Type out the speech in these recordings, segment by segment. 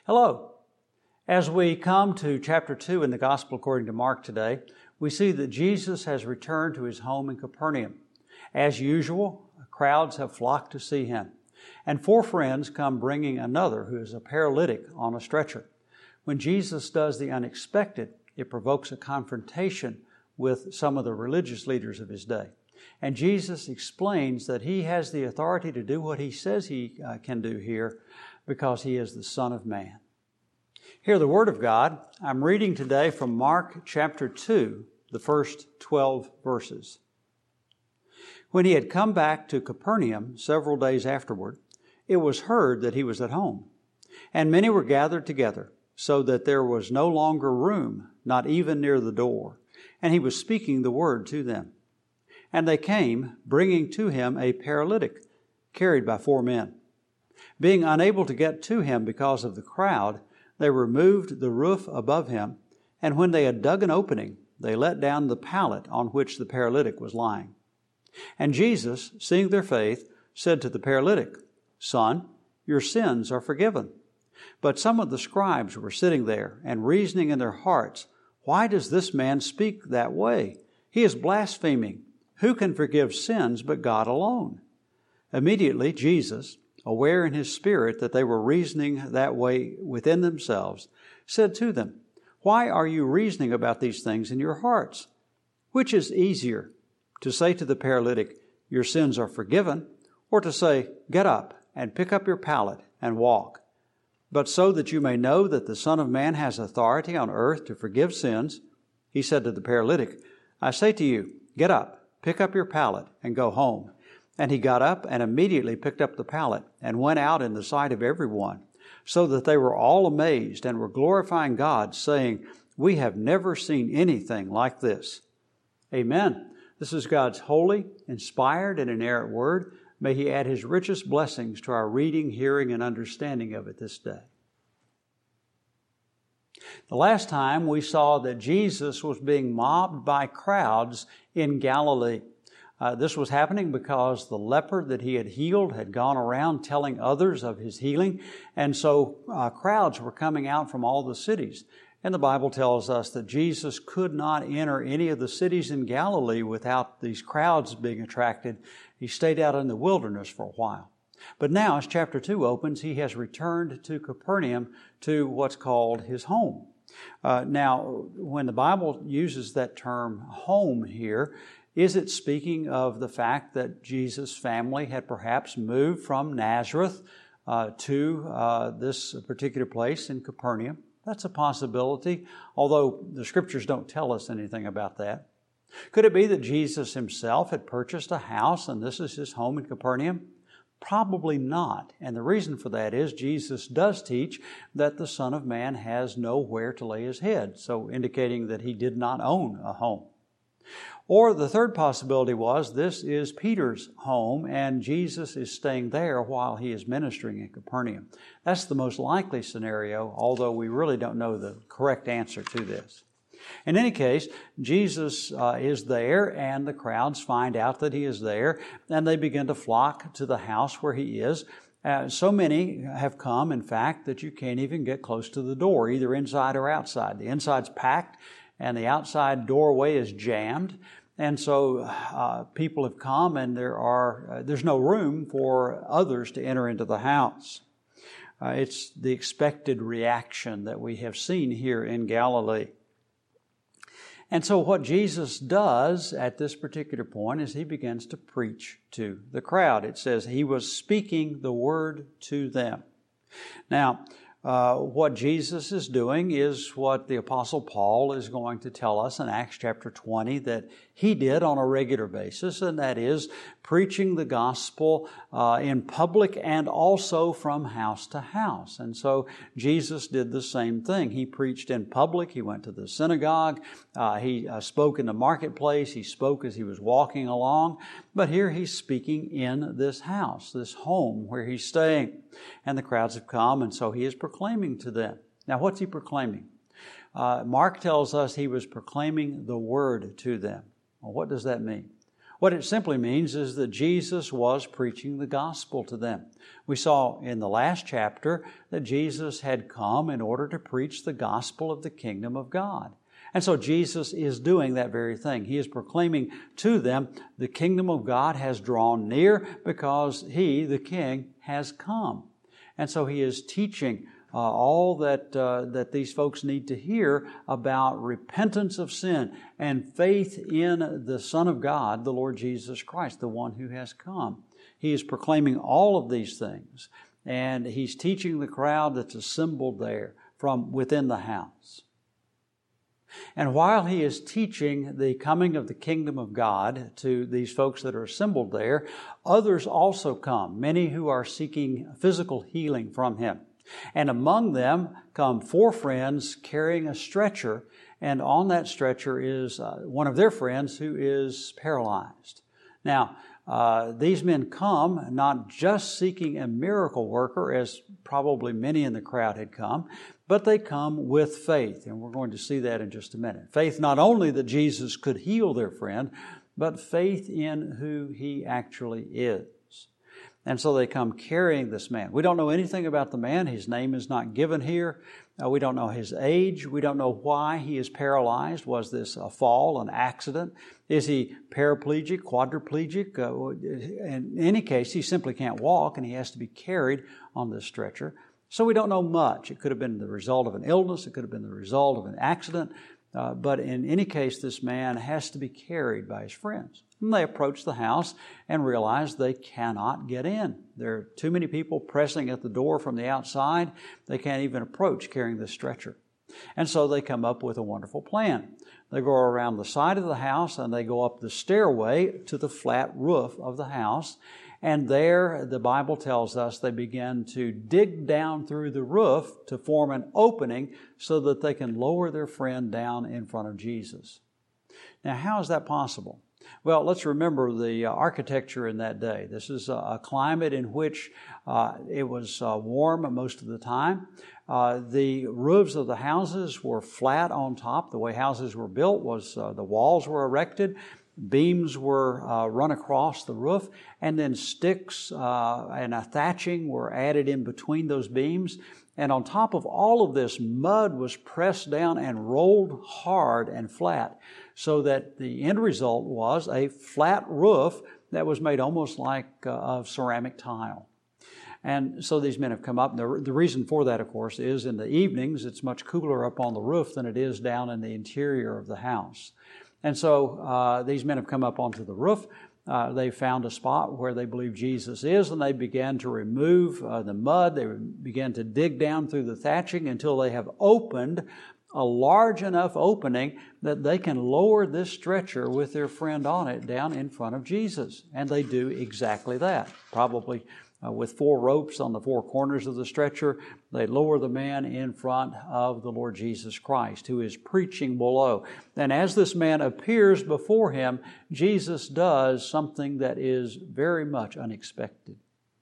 Hello. As we come to chapter 2 in the Gospel according to Mark today, we see that Jesus has returned to his home in Capernaum. As usual, crowds have flocked to see him, and 4 friends come bringing another who is a paralytic on a stretcher. When Jesus does the unexpected, it provokes a confrontation with some of the religious leaders of his day. And Jesus explains that he has the authority to do what he says he can do here because he is the Son of Man. Hear the Word of God. I'm reading today from Mark chapter 2, the first 12 verses. When he had come back to Capernaum several days afterward, it was heard that he was at home. And many were gathered together, so that there was no longer room, not even near the door. And he was speaking the word to them. And they came, bringing to him a paralytic, carried by 4 men. Being unable to get to him because of the crowd, they removed the roof above him, and when they had dug an opening, they let down the pallet on which the paralytic was lying. And Jesus, seeing their faith, said to the paralytic, "Son, your sins are forgiven." But some of the scribes were sitting there and reasoning in their hearts, "Why does this man speak that way? He is blaspheming. Who can forgive sins but God alone?" Immediately Jesus, aware in his spirit that they were reasoning that way within themselves, said to them, "Why are you reasoning about these things in your hearts? Which is easier, to say to the paralytic, 'Your sins are forgiven,' or to say, 'Get up and pick up your pallet and walk'? But so that you may know that the Son of Man has authority on earth to forgive sins," he said to the paralytic, "I say to you, get up, pick up your pallet, and go home." And he got up and immediately picked up the pallet and went out in the sight of everyone, so that they were all amazed and were glorifying God, saying, "We have never seen anything like this." Amen. This is God's holy, inspired, and inerrant word. May He add His richest blessings to our reading, hearing, and understanding of it this day. The last time we saw that Jesus was being mobbed by crowds in Galilee. This was happening because the leper that he had healed had gone around telling others of his healing, and so crowds were coming out from all the cities. And the Bible tells us that Jesus could not enter any of the cities in Galilee without these crowds being attracted. He stayed out in the wilderness for a while. But now, as chapter 2 opens, he has returned to Capernaum, to what's called his home. Now, when the Bible uses that term home here, is it speaking of the fact that Jesus' family had perhaps moved from Nazareth to this particular place in Capernaum? That's a possibility, although the Scriptures don't tell us anything about that. Could it be that Jesus himself had purchased a house and this is his home in Capernaum? Probably not. And the reason for that is Jesus does teach that the Son of Man has nowhere to lay his head, so indicating that he did not own a home. Or the third possibility was this is Peter's home and Jesus is staying there while he is ministering in Capernaum. That's the most likely scenario, although we really don't know the correct answer to this. In any case, Jesus is there and the crowds find out that he is there and they begin to flock to the house where he is. So many have come, in fact, that you can't even get close to the door, either inside or outside. The inside's packed and the outside doorway is jammed. And so people have come and there's no room for others to enter into the house. It's the expected reaction that we have seen here in Galilee. And so what Jesus does at this particular point is he begins to preach to the crowd. It says he was speaking the word to them. Now, what Jesus is doing is what the Apostle Paul is going to tell us in Acts chapter 20 that he did on a regular basis, and that is preaching the gospel in public and also from house to house. And so Jesus did the same thing. He preached in public. He went to the synagogue. He spoke in the marketplace. He spoke as he was walking along. But here he's speaking in this house, this home where he's staying. And the crowds have come, and so he is proclaiming to them. Now, what's he proclaiming? Mark tells us he was proclaiming the word to them. Well, what does that mean? What it simply means is that Jesus was preaching the gospel to them. We saw in the last chapter that Jesus had come in order to preach the gospel of the kingdom of God. And so Jesus is doing that very thing. He is proclaiming to them the kingdom of God has drawn near because He, the King, has come. And so He is teaching all that these folks need to hear about repentance of sin and faith in the Son of God, the Lord Jesus Christ, the one who has come. He is proclaiming all of these things, and He's teaching the crowd that's assembled there from within the house. And while He is teaching the coming of the kingdom of God to these folks that are assembled there, others also come, many who are seeking physical healing from Him. And among them come 4 friends carrying a stretcher, and on that stretcher is one of their friends who is paralyzed. Now, these men come not just seeking a miracle worker, as probably many in the crowd had come, but they come with faith, and we're going to see that in just a minute. Faith not only that Jesus could heal their friend, but faith in who He actually is. And so they come carrying this man. We don't know anything about the man. His name is not given here. We don't know his age. We don't know why he is paralyzed. Was this a fall, an accident? Is he paraplegic, quadriplegic? In any case, he simply can't walk and he has to be carried on this stretcher. So we don't know much. It could have been the result of an illness. It could have been the result of an accident. But in any case, this man has to be carried by his friends. And they approach the house and realize they cannot get in. There are too many people pressing at the door from the outside. They can't even approach carrying this stretcher. And so they come up with a wonderful plan. They go around the side of the house and they go up the stairway to the flat roof of the house. And there, the Bible tells us, they begin to dig down through the roof to form an opening so that they can lower their friend down in front of Jesus. Now, how is that possible? Well, let's remember the architecture in that day. This is a climate in which it was warm most of the time. The roofs of the houses were flat on top. The way houses were built was the walls were erected, beams were run across the roof, and then sticks and a thatching were added in between those beams. And on top of all of this, mud was pressed down and rolled hard and flat, so that the end result was a flat roof that was made almost like of ceramic tile. And so these men have come up. The reason for that, of course, is in the evenings it's much cooler up on the roof than it is down in the interior of the house. And so these men have come up onto the roof. They found a spot where they believe Jesus is, and they began to remove the mud. They began to dig down through the thatching until they have opened a large enough opening that they can lower this stretcher with their friend on it down in front of Jesus. And they do exactly that. Probably with 4 ropes on the 4 corners of the stretcher, they lower the man in front of the Lord Jesus Christ, who is preaching below. And as this man appears before him, Jesus does something that is very much unexpected.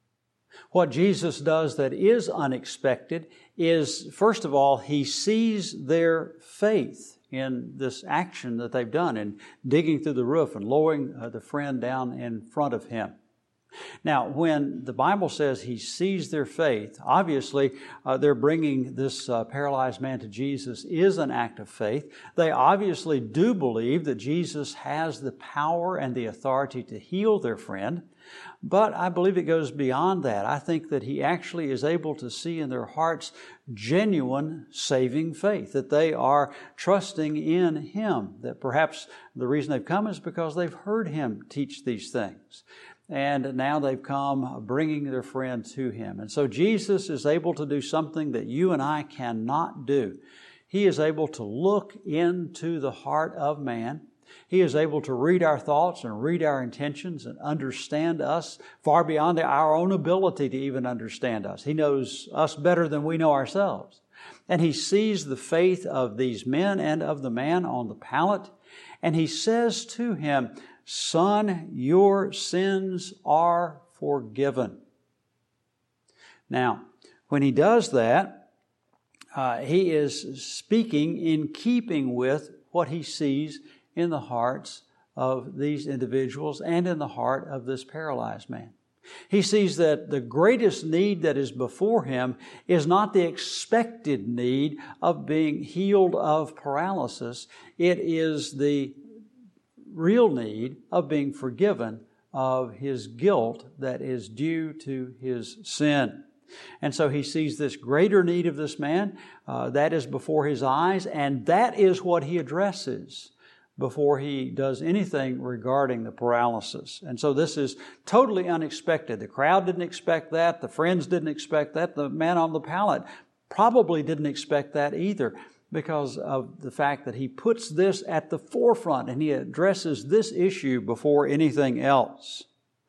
What Jesus does that is unexpected is, first of all, He sees their faith in this action that they've done in digging through the roof and lowering the friend down in front of him. Now, when the Bible says He sees their faith, obviously they're bringing this paralyzed man to Jesus is an act of faith. They obviously do believe that Jesus has the power and the authority to heal their friend, but I believe it goes beyond that. I think that He actually is able to see in their hearts genuine saving faith, that they are trusting in Him, that perhaps the reason they've come is because they've heard Him teach these things. And now they've come bringing their friend to Him. And so Jesus is able to do something that you and I cannot do. He is able to look into the heart of man. He is able to read our thoughts and read our intentions and understand us far beyond our own ability to even understand us. He knows us better than we know ourselves. And He sees the faith of these men and of the man on the pallet. And He says to him, "Son, your sins are forgiven." Now, when He does that, He is speaking in keeping with what He sees in the hearts of these individuals and in the heart of this paralyzed man. He sees that the greatest need that is before him is not the expected need of being healed of paralysis. It is the real need of being forgiven of his guilt that is due to his sin. And so he sees this greater need of this man that is before his eyes, and that is what he addresses before he does anything regarding the paralysis. And so this is totally unexpected. The crowd didn't expect that. The friends didn't expect that. The man on the pallet probably didn't expect that either, because of the fact that he puts this at the forefront and he addresses this issue before anything else.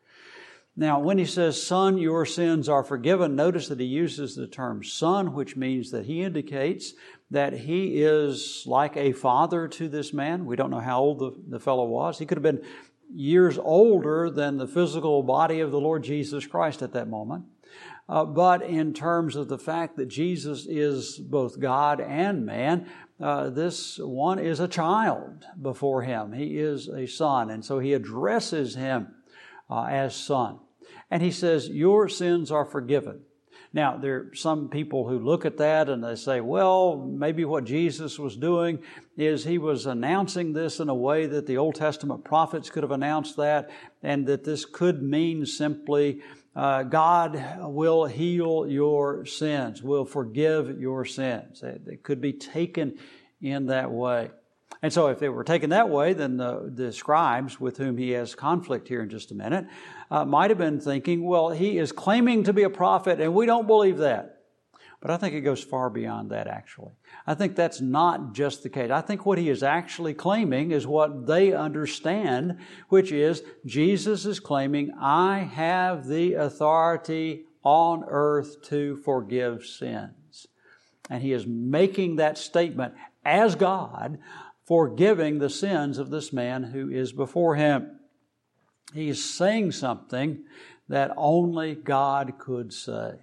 Now, when he says, "Son, your sins are forgiven," notice that he uses the term son, which means that he indicates that he is like a father to this man. We don't know how old the fellow was. He could have been years older than the physical body of the Lord Jesus Christ at that moment. But in terms of the fact that Jesus is both God and man, this one is a child before him. He is a son, and so he addresses him as son. And he says, "Your sins are forgiven." Now, there are some people who look at that and they say, well, maybe what Jesus was doing is he was announcing this in a way that the Old Testament prophets could have announced that, and that this could mean simply God will heal your sins, will forgive your sins. It could be taken in that way. And so if it were taken that way, then the scribes, with whom he has conflict here in just a minute, might have been thinking, well, he is claiming to be a prophet and we don't believe that. But I think it goes far beyond that, actually. I think that's not just the case. I think what he is actually claiming is what they understand, which is Jesus is claiming, "I have the authority on earth to forgive sins." And he is making that statement as God, forgiving the sins of this man who is before him. He is saying something that only God could say.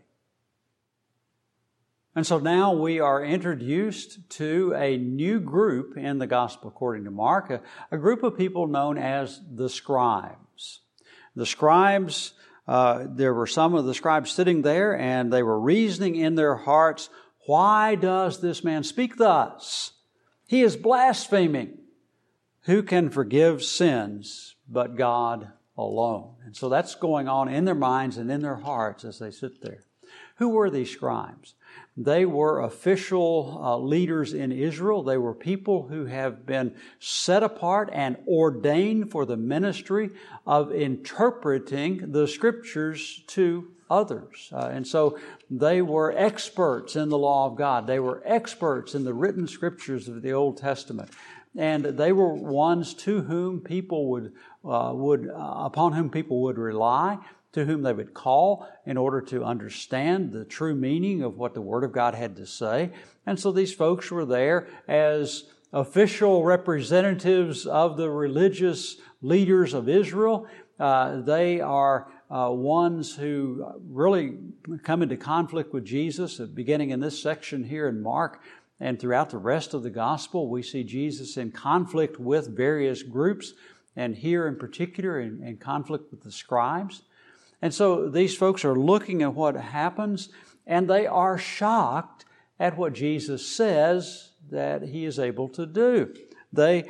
And so now we are introduced to a new group in the Gospel according to Mark, a group of people known as the scribes. The scribes, there were some of the scribes sitting there, and they were reasoning in their hearts, "Why does this man speak thus? He is blaspheming. Who can forgive sins but God alone?" And so that's going on in their minds and in their hearts as they sit there. Who were these scribes? They were official leaders in Israel. They were people who have been set apart and ordained for the ministry of interpreting the Scriptures to others. And so they were experts in the law of God. They were experts in the written Scriptures of the Old Testament. And they were ones to whom people upon whom people would rely, to whom they would call in order to understand the true meaning of what the Word of God had to say. And so these folks were there as official representatives of the religious leaders of Israel. They are ones who really come into conflict with Jesus, beginning in this section here in Mark. And throughout the rest of the Gospel, we see Jesus in conflict with various groups, and here in particular in conflict with the scribes. And so these folks are looking at what happens, and they are shocked at what Jesus says that he is able to do. They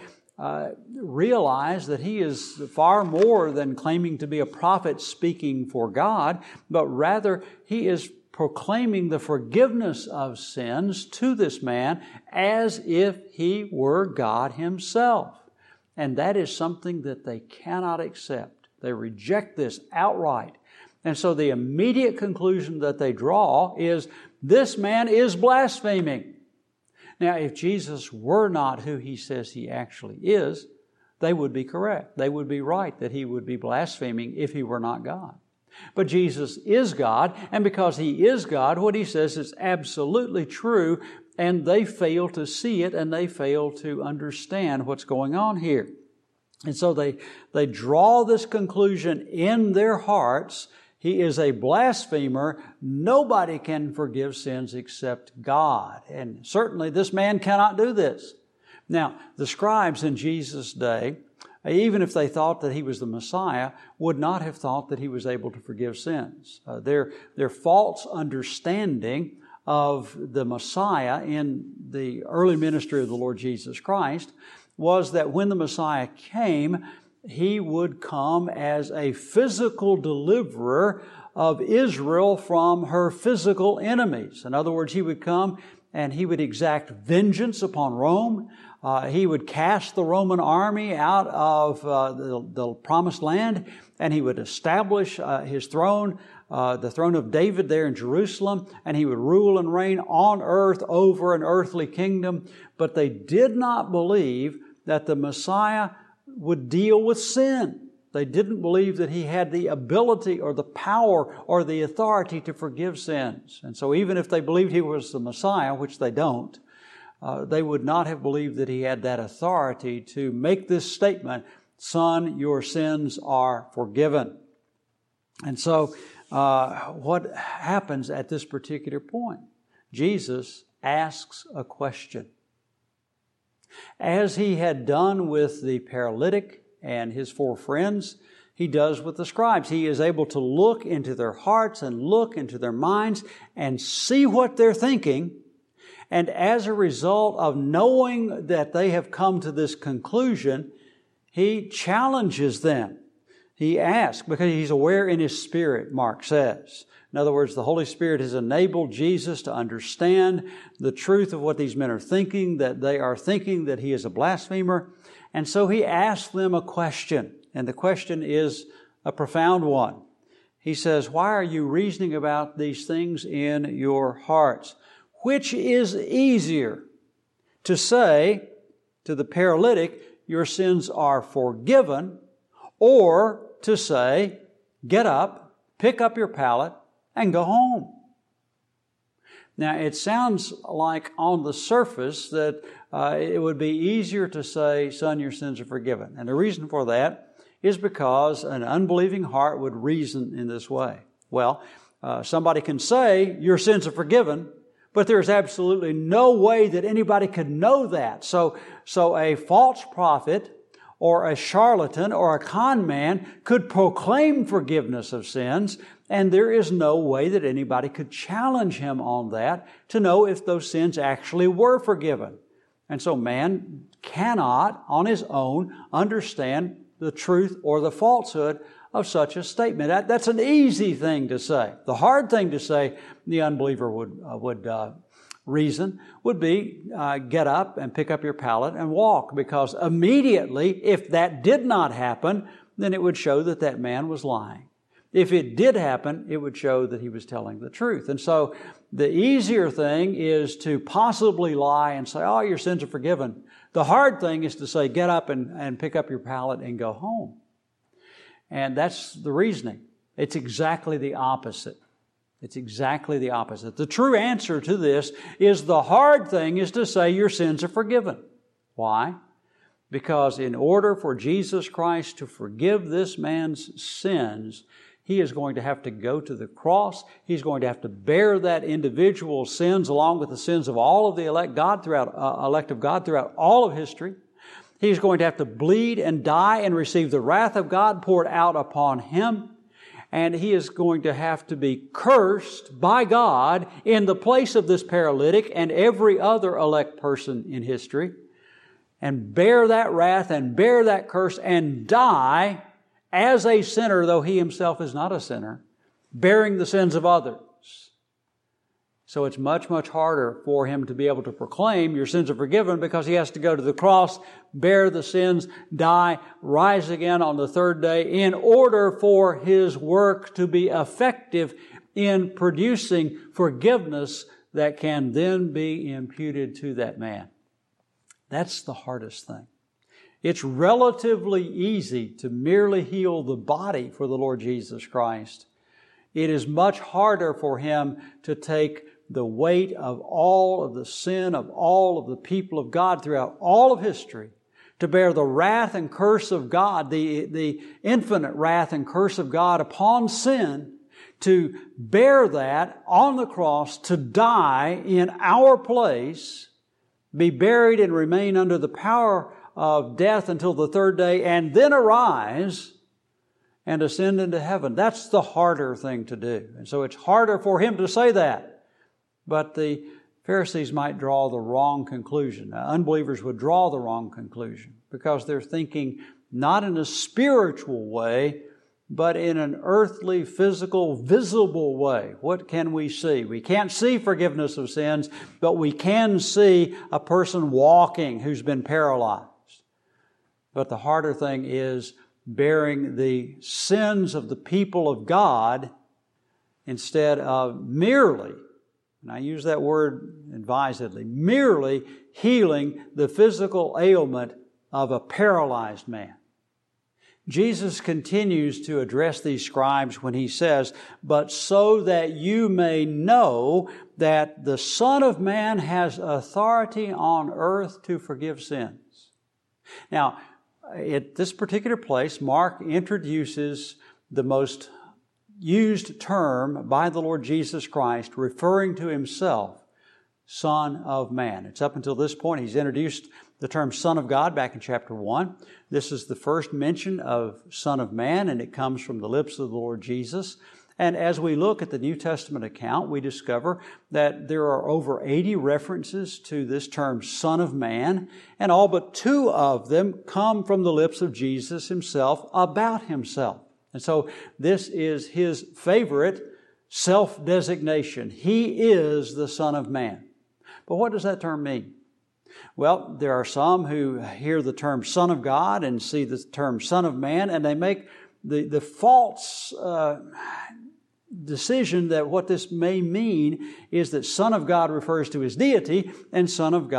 realize that he is far more than claiming to be a prophet speaking for God, but rather he is proclaiming the forgiveness of sins to this man as if he were God himself. And that is something that they cannot accept. They reject this outright. And so the immediate conclusion that they draw is, this man is blaspheming. Now, if Jesus were not who he says he actually is, they would be correct. They would be right that he would be blaspheming if he were not God. But Jesus is God, and because he is God, what he says is absolutely true, and they fail to see it, and they fail to understand what's going on here. And so they draw this conclusion in their hearts. He is a blasphemer. Nobody can forgive sins except God. And certainly this man cannot do this. Now, the scribes in Jesus' day even if they thought that He was the Messiah, would not have thought that He was able to forgive sins. Their false understanding of the Messiah in the early ministry of the Lord Jesus Christ was that when the Messiah came, He would come as a physical deliverer of Israel from her physical enemies. In other words, He would come and He would exact vengeance upon Rome. He would cast the Roman army out of the promised land, and He would establish His throne, the throne of David there in Jerusalem, and He would rule and reign on earth over an earthly kingdom. But they did not believe that the Messiah would deal with sin. They didn't believe that He had the ability or the power or the authority to forgive sins. And so even if they believed He was the Messiah, which they don't, they would not have believed that He had that authority to make this statement, "Son, your sins are forgiven." And so what happens at this particular point? Jesus asks a question. As He had done with the paralytic and his 4 friends, He does with the scribes. He is able to look into their hearts and look into their minds and see what they're thinking. And as a result of knowing that they have come to this conclusion, He challenges them. He asks, because He's aware in His Spirit, Mark says. In other words, the Holy Spirit has enabled Jesus to understand the truth of what these men are thinking, that they are thinking that He is a blasphemer. And so He asks them a question, and the question is a profound one. He says, "Why are you reasoning about these things in your hearts? Which is easier, to say to the paralytic, 'Your sins are forgiven,' or to say, 'Get up, pick up your pallet, and go home'?" Now, it sounds like on the surface that it would be easier to say, "Son, your sins are forgiven." And the reason for that is because an unbelieving heart would reason in this way. Well, somebody can say, "Your sins are forgiven," but there's absolutely no way that anybody could know that. So a false prophet or a charlatan or a con man could proclaim forgiveness of sins, and there is no way that anybody could challenge him on that to know if those sins actually were forgiven. And so man cannot, on his own, understand the truth or the falsehood of such a statement. That's an easy thing to say. The hard thing to say, the unbeliever would reason, would be get up and pick up your pallet and walk, because immediately, if that did not happen, then it would show that that man was lying. If it did happen, it would show that he was telling the truth. And so the easier thing is to possibly lie and say, "Oh, your sins are forgiven." The hard thing is to say, "Get up and pick up your pallet and go home." And that's the reasoning. It's exactly the opposite. It's exactly the opposite. The true answer to this is the hard thing is to say your sins are forgiven. Why? Because in order for Jesus Christ to forgive this man's sins, He is going to have to go to the cross. He's going to have to bear that individual's sins along with the sins of all of the elect of God throughout all of history. He's going to have to bleed and die and receive the wrath of God poured out upon Him. And He is going to have to be cursed by God in the place of this paralytic and every other elect person in history, and bear that wrath and bear that curse and die as a sinner, though He Himself is not a sinner, bearing the sins of others. So it's much, much harder for Him to be able to proclaim your sins are forgiven, because He has to go to the cross, bear the sins, die, rise again on the third day in order for His work to be effective in producing forgiveness that can then be imputed to that man. That's the hardest thing. It's relatively easy to merely heal the body for the Lord Jesus Christ. It is much harder for Him to take the weight of all of the sin of all of the people of God throughout all of history, to bear the wrath and curse of God, the infinite wrath and curse of God upon sin, to bear that on the cross, to die in our place, be buried and remain under the power of death until the third day, and then arise and ascend into heaven. That's the harder thing to do. And so it's harder for Him to say that. But the Pharisees might draw the wrong conclusion. Now, unbelievers would draw the wrong conclusion because they're thinking not in a spiritual way, but in an earthly, physical, visible way. What can we see? We can't see forgiveness of sins, but we can see a person walking who's been paralyzed. But the harder thing is bearing the sins of the people of God instead of merely, and I use that word advisedly, merely healing the physical ailment of a paralyzed man. Jesus continues to address these scribes when He says, "But so that you may know that the Son of Man has authority on earth to forgive sins." Now, at this particular place, Mark introduces the most used term by the Lord Jesus Christ, referring to Himself, Son of Man. It's up until this point, He's introduced the term Son of God back in chapter 1. This is the first mention of Son of Man, and it comes from the lips of the Lord Jesus. And as we look at the New Testament account, we discover that there are over 80 references to this term Son of Man, and all but 2 of them come from the lips of Jesus Himself about Himself. And so this is His favorite self-designation. He is the Son of Man. But what does that term mean? Well, there are some who hear the term Son of God and see the term Son of Man, and they make the false decision that what this may mean is that Son of God refers to His deity, and Son of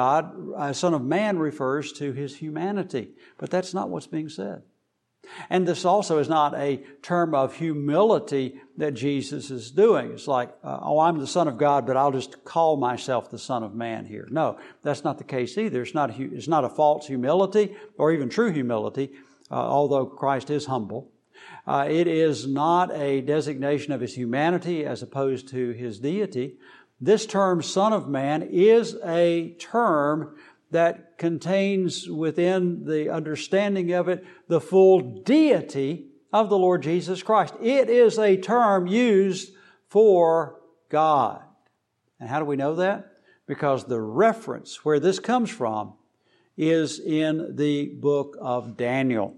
Man refers to His humanity. But that's not what's being said. And this also is not a term of humility that Jesus is doing. It's like, I'm the Son of God, but I'll just call myself the Son of Man here. No, that's not the case either. It's not a false humility or even true humility, although Christ is humble. It is not a designation of His humanity as opposed to His deity. This term, Son of Man, is a term that contains within the understanding of it the full deity of the Lord Jesus Christ. It is a term used for God. And how do we know that? Because the reference where this comes from is in the book of Daniel.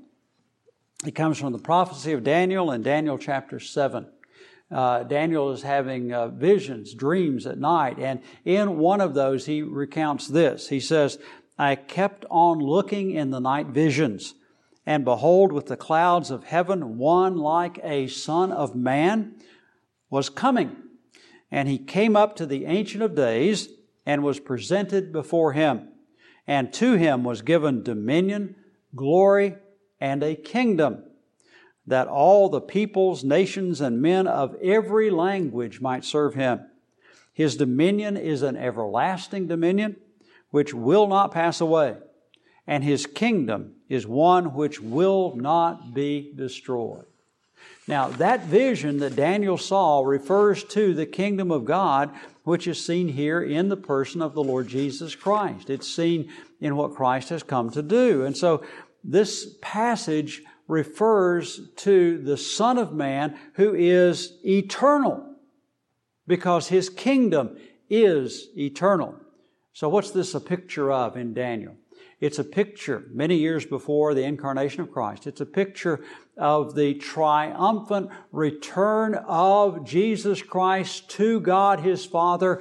It comes from the prophecy of Daniel in Daniel chapter 7. Daniel is having visions, dreams at night, and in one of those he recounts this. He says, "I kept on looking in the night visions, and behold, with the clouds of heaven, one like a son of man was coming. And he came up to the Ancient of Days and was presented before Him. And to Him was given dominion, glory, and a kingdom, that all the peoples, nations, and men of every language might serve Him. His dominion is an everlasting dominion, which will not pass away, and His kingdom is one which will not be destroyed." Now, that vision that Daniel saw refers to the kingdom of God, which is seen here in the person of the Lord Jesus Christ. It's seen in what Christ has come to do. And so this passage refers to the Son of Man who is eternal, because His kingdom is eternal. So what's this a picture of in Daniel? It's a picture, many years before the incarnation of Christ, it's a picture of the triumphant return of Jesus Christ to God His Father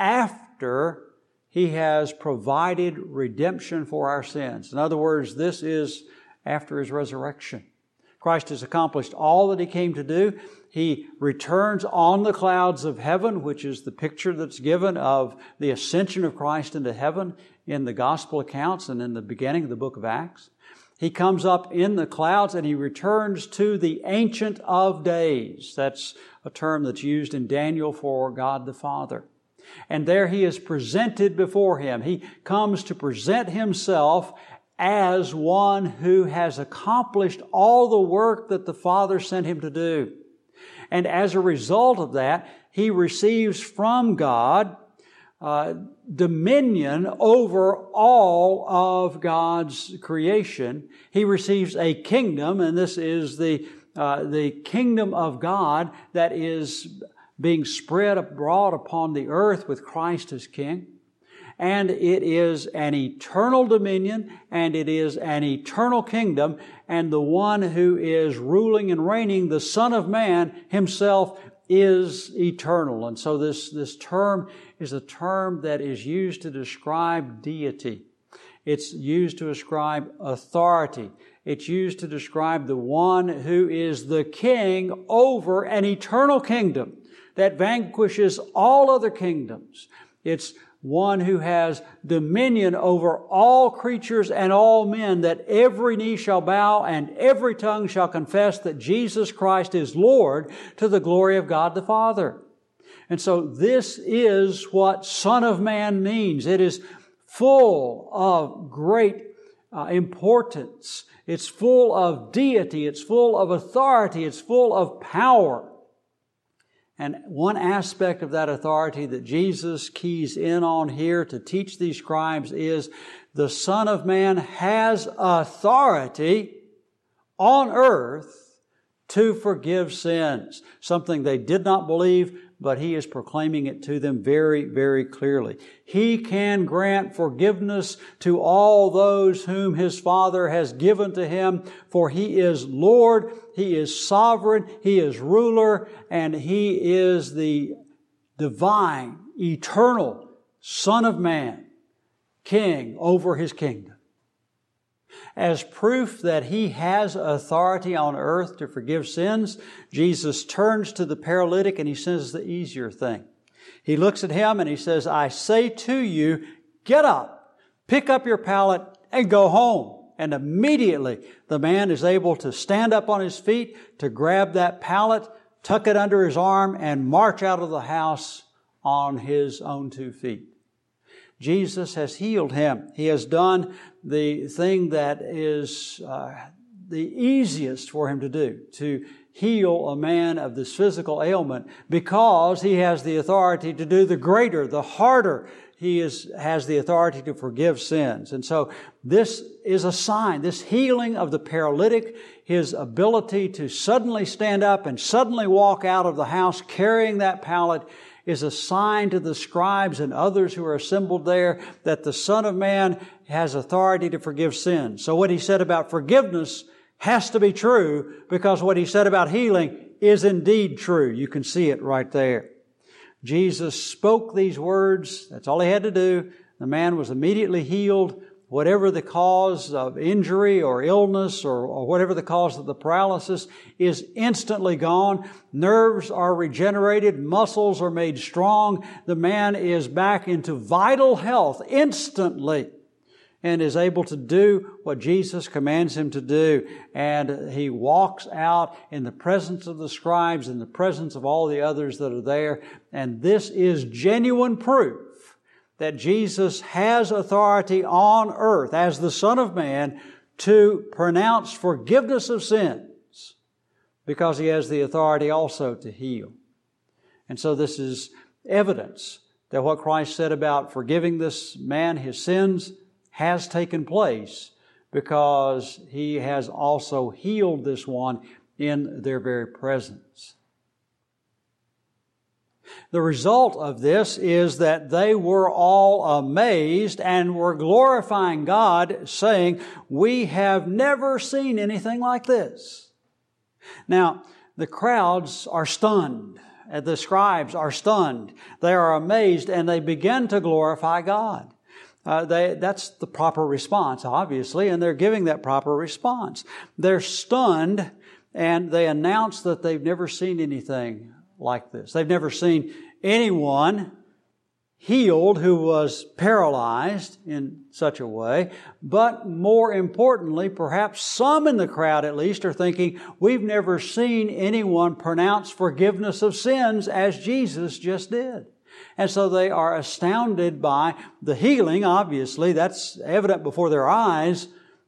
after He has provided redemption for our sins. In other words, this is after His resurrection. Christ has accomplished all that He came to do. He returns on the clouds of heaven, which is the picture that's given of the ascension of Christ into heaven in the gospel accounts and in the beginning of the book of Acts. He comes up in the clouds and He returns to the Ancient of Days. That's a term that's used in Daniel for God the Father. And there He is presented before Him. He comes to present Himself as one who has accomplished all the work that the Father sent Him to do. And as a result of that, He receives from God dominion over all of God's creation. He receives a kingdom, and this is the kingdom of God that is being spread abroad upon the earth with Christ as King. And it is an eternal dominion, and it is an eternal kingdom, and the one who is ruling and reigning, the Son of Man Himself, is eternal. And so this term is a term that is used to describe deity. It's used to describe authority. It's used to describe the one who is the king over an eternal kingdom that vanquishes all other kingdoms. It's one who has dominion over all creatures and all men, that every knee shall bow and every tongue shall confess that Jesus Christ is Lord, to the glory of God the Father. And so this is what Son of Man means. It is full of great importance. It's full of deity. It's full of authority. It's full of power. And one aspect of that authority that Jesus keys in on here to teach these scribes is the Son of Man has authority on earth to forgive sins. Something they did not believe, but He is proclaiming it to them very, very clearly. He can grant forgiveness to all those whom His Father has given to Him, for He is Lord, He is sovereign, He is ruler, and He is the divine, eternal Son of Man, King over His kingdom. As proof that He has authority on earth to forgive sins, Jesus turns to the paralytic and He says the easier thing. He looks at him and He says, I say to you, get up, pick up your pallet, and go home. And immediately the man is able to stand up on his feet, to grab that pallet, tuck it under his arm, and march out of the house on his own 2 feet. Jesus has healed him. He has done the thing that is the easiest for Him to do, to heal a man of this physical ailment, because He has the authority to do the greater, the harder. He has the authority to forgive sins. And so this is a sign, this healing of the paralytic, his ability to suddenly stand up and suddenly walk out of the house carrying that pallet, is a sign to the scribes and others who are assembled there that the Son of Man has authority to forgive sins. So what He said about forgiveness has to be true, because what He said about healing is indeed true. You can see it right there. Jesus spoke these words. That's all He had to do. The man was immediately healed. Whatever the cause of injury or illness or whatever the cause of the paralysis is instantly gone. Nerves are regenerated. Muscles are made strong. The man is back into vital health instantly and is able to do what Jesus commands him to do. And he walks out in the presence of the scribes, in the presence of all the others that are there. And this is genuine proof that Jesus has authority on earth as the Son of Man to pronounce forgiveness of sins, because He has the authority also to heal. And so this is evidence that what Christ said about forgiving this man his sins has taken place, because He has also healed this one in their very presence. The result of this is that they were all amazed and were glorifying God, saying, we have never seen anything like this. Now, the crowds are stunned. The scribes are stunned. They are amazed, and they begin to glorify God. That's the proper response, obviously, and they're giving that proper response. They're stunned, and they announce that they've never seen anything like this. They've never seen anyone healed who was paralyzed in such a way. But more importantly, perhaps some in the crowd at least are thinking, we've never seen anyone pronounce forgiveness of sins as Jesus just did. And so they are astounded by the healing. Obviously, that's evident before their eyes.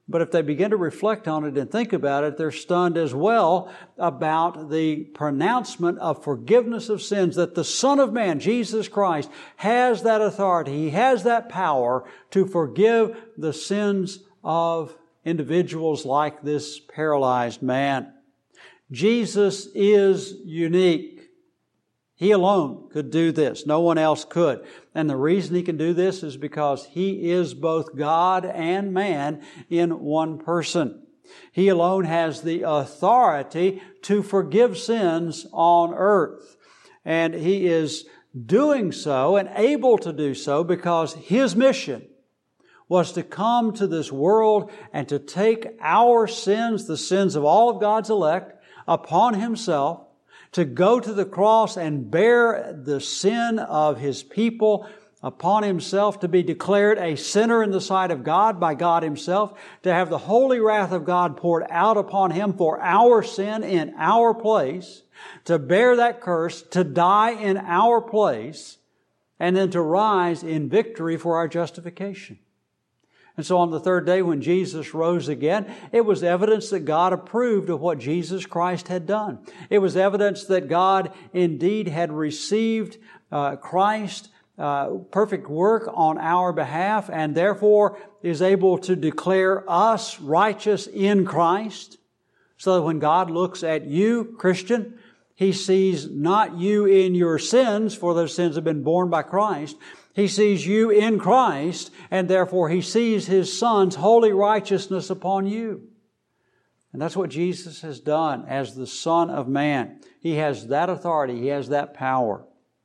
But if they begin to reflect on it and think about it, they're stunned as well about the pronouncement of forgiveness of sins, that the Son of Man, Jesus Christ, has that authority. He has that power to forgive the sins of individuals like this paralyzed man. Jesus is unique. He alone could do this. No one else could. And the reason He can do this is because He is both God and man in one person. He alone has the authority to forgive sins on earth. And He is doing so and able to do so because His mission was to come to this world and to take our sins, the sins of all of God's elect, upon Himself, to go to the cross and bear the sin of His people upon Himself, to be declared a sinner in the sight of God by God Himself, to have the holy wrath of God poured out upon Him for our sin in our place, to bear that curse, to die in our place, and then to rise in victory for our justification. And so on the third day when Jesus rose again, it was evidence that God approved of what Jesus Christ had done. It was evidence that God indeed had received Christ's perfect work on our behalf and therefore is able to declare us righteous in Christ. So that when God looks at you, Christian, He sees not you in your sins, for those sins have been borne by Christ. He sees you in Christ, and therefore He sees His Son's holy righteousness upon you. And that's what Jesus has done as the Son of Man. He has that authority. He has that power.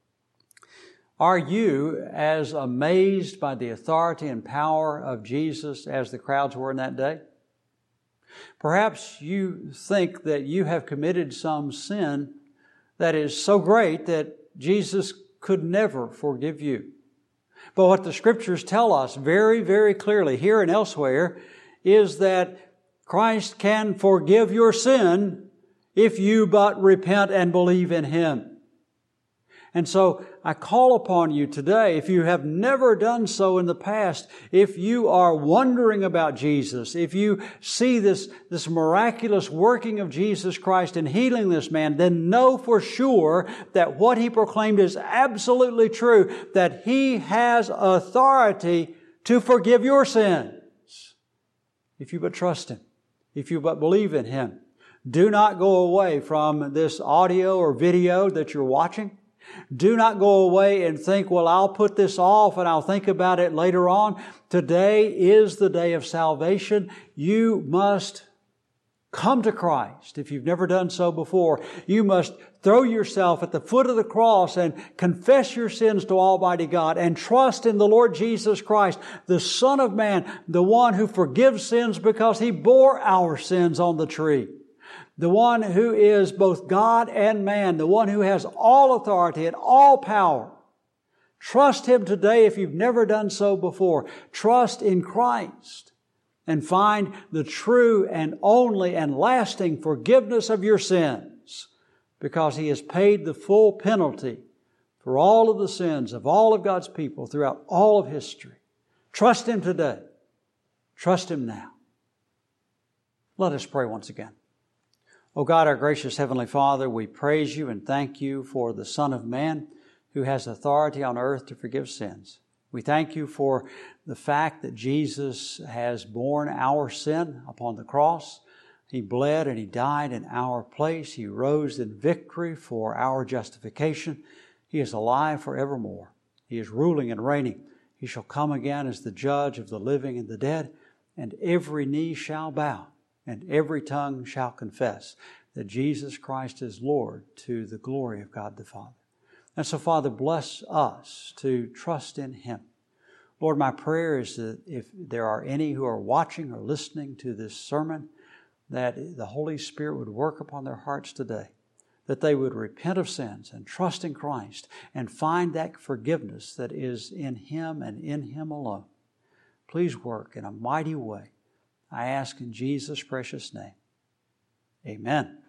Are you as amazed by the authority and power of Jesus as the crowds were in that day? Perhaps you think that you have committed some sin that is so great that Jesus could never forgive you. But what the Scriptures tell us very, very clearly here and elsewhere is that Christ can forgive your sin if you but repent and believe in Him. And so I call upon you today, if you have never done so in the past, if you are wondering about Jesus, if you see this miraculous working of Jesus Christ in healing this man, then know for sure that what He proclaimed is absolutely true, that He has authority to forgive your sins. If you but trust Him, if you but believe in Him. Do not go away from this audio or video that you're watching. Do not go away and think, well, I'll put this off and I'll think about it later on. Today is the day of salvation. You must come to Christ. If you've never done so before, you must throw yourself at the foot of the cross and confess your sins to Almighty God and trust in the Lord Jesus Christ, the Son of Man, the one who forgives sins because He bore our sins on the tree. The one who is both God and man, the one who has all authority and all power. Trust Him today if you've never done so before. Trust in Christ and find the true and only and lasting forgiveness of your sins because He has paid the full penalty for all of the sins of all of God's people throughout all of history. Trust Him today. Trust Him now. Let us pray once again. O God, our gracious Heavenly Father, we praise You and thank You for the Son of Man who has authority on earth to forgive sins. We thank You for the fact that Jesus has borne our sin upon the cross. He bled and He died in our place. He rose in victory for our justification. He is alive forevermore. He is ruling and reigning. He shall come again as the judge of the living and the dead, and every knee shall bow and every tongue shall confess that Jesus Christ is Lord to the glory of God the Father. And so, Father, bless us to trust in Him. Lord, my prayer is that if there are any who are watching or listening to this sermon, that the Holy Spirit would work upon their hearts today, that they would repent of sins and trust in Christ and find that forgiveness that is in Him and in Him alone. Please work in a mighty way. I ask in Jesus' precious name. Amen.